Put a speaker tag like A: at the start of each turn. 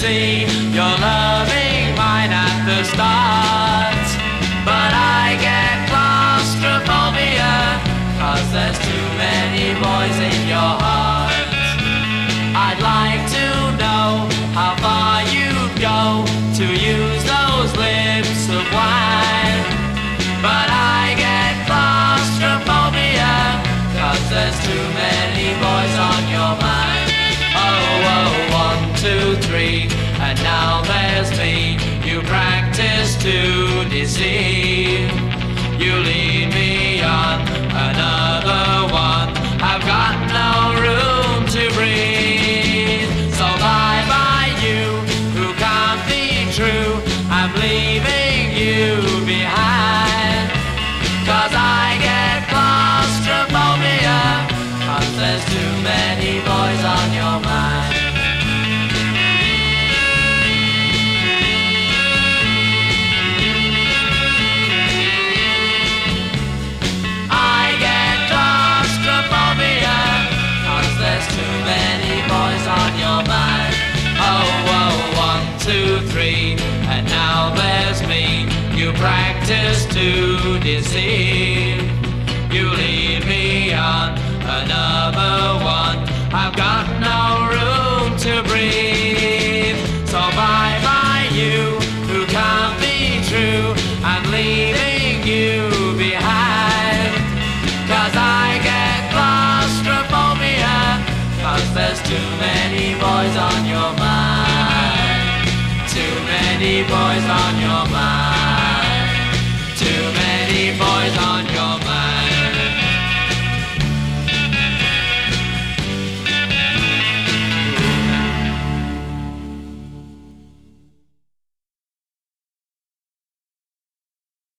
A: see you're loving mine at the start. But I get claustrophobia, 'cause there's too many boys in your heart. I'd like to know how far you'd go to use those lips of wine. But I get claustrophobia, 'cause there's too many boys on your mind. Oh, oh, 1, 2, 3, and now there's me. You practice to deceive. You lead me on another one. I've got no room to breathe. So bye-bye you who can't be true. I'm leaving you behind. 'Cause I get claustrophobia, 'cause there's too many boys on your mind. I get claustrophobia, 'cause there's too many boys on your mind. Oh, oh, 1, 2, 3, and now there's me. You practice to deceive. You lead me on another one. I've got no room to breathe.